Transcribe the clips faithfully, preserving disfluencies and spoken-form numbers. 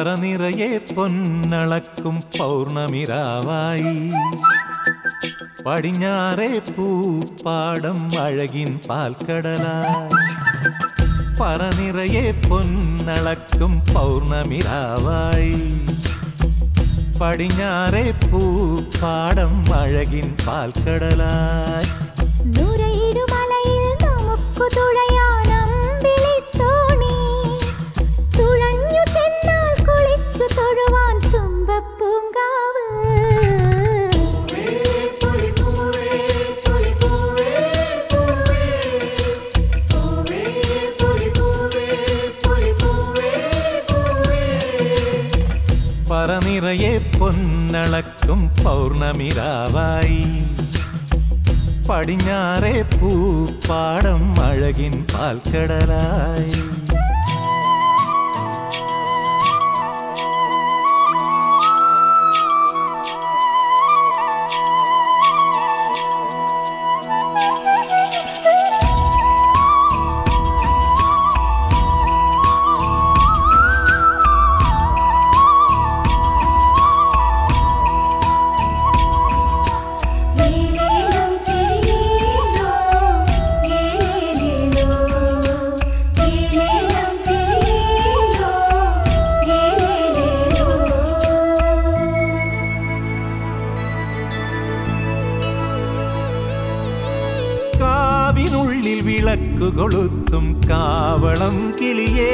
പറനിറയെ പൊന്നളക്കും പൗർണമിരാവായി പടിഞ്ഞാറേ പൂപ്പാടം അഴകിൻ പാൽക്കടലായി പറനിറയെ പൊന്നളക്കും പൗർണമിരാവായി പടിഞ്ഞാറേ പൂപ്പാടം അഴകിൻ പാൽക്കടലായി നുരയിടുമലയിൽ നമുക്ക് തുഴയാനമ്പിളിത്തോണി തുഴഞ്ഞു ചെന്നാൽ കുളിച്ചു തൊഴുവാൻ തുമ്പപ്പൂങ്കാവ് പറനിറയെ പൊന്നളക്കും പൗർണമിരാവായി പടിഞ്ഞാറേ പൂപ്പാടം അഴകിൻ പാൽക്കടലായി ിനുള്ളിൽ വിളക്കു കൊളുത്തും കാവളം കിളിയേ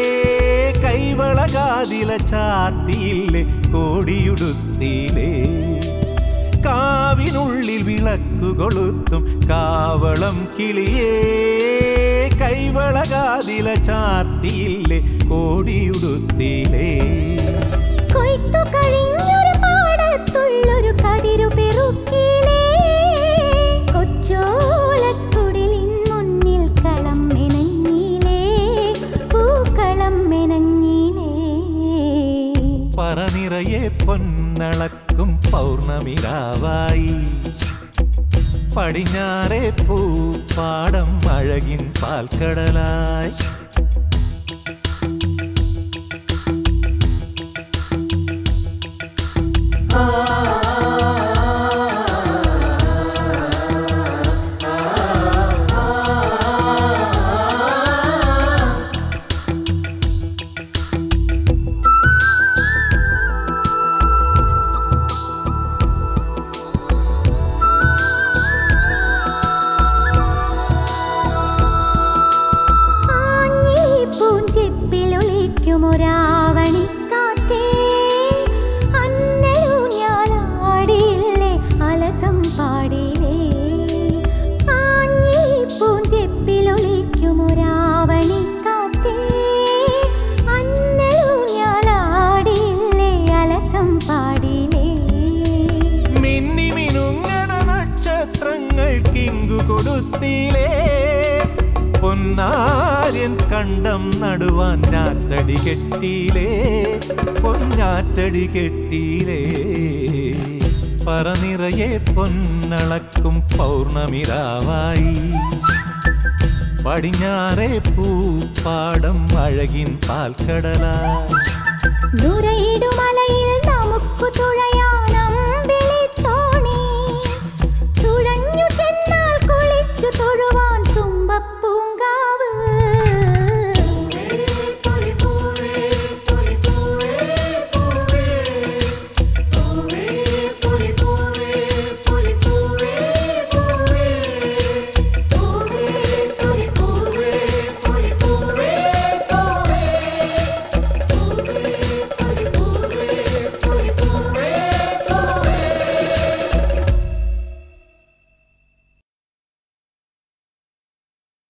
കൈവളകാതില ചാർത്തിയില്ലേ കോടിയുടുത്തിയിലേ കാവിനുള്ളിൽ വിളക്കു കൊളുത്തും കാവളം കിളിയേ കൈവളകാതില ചാർത്തിയില്ലേ കോടിയുടുത്തിയിലേ കൊയ്ത്തു കഴിഞ്ഞൊരു പാടത്തുള്ളൊരു കതിരു പെറുക്കിലേ കൊച്ചോലക്കുടിലിൻ മുന്നിൽ കളം മെനഞ്ഞിലേ പൂക്കളം മെനഞ്ഞിലേ പറനിറയെ പൊന്നളക്കും പൗർണമിരാവായി പടിഞ്ഞാറേ പൂപ്പാടം അഴകിൻ പാൽക്കടലായി ഒരാവണിക്കാറ്റേ അന്നലൂഞ്ഞാലാടിയില്ലേ അലസം പാടിയില്ലേ ആഞ്ഞി പൂഞ്ചെപ്പിലൊളിക്കുമൊരാവണിക്കാറ്റേ അന്നലൂഞ്ഞാലാടിയില്ലേ അലസം പാടിയില്ലേ മിന്നി മിനുങ്ങണ നക്ഷത്രങ്ങൾ കിങ്കു കൊടുത്തിലേ പൊന്നാര്യൻ കണ്ടം നടുവാൻ ഞാറ്റടി കെട്ടിയിലേ പൊന്നാറ്റടി കെട്ടിയിലേ പറനിറയെ പൊന്നളക്കും പൗർണമിരാവായി പടിഞ്ഞാറേ പൂപ്പാടം അഴകിൻ പാൽക്കടലായി നുരയിടുമലയിൽ നമുക്ക് തുഴ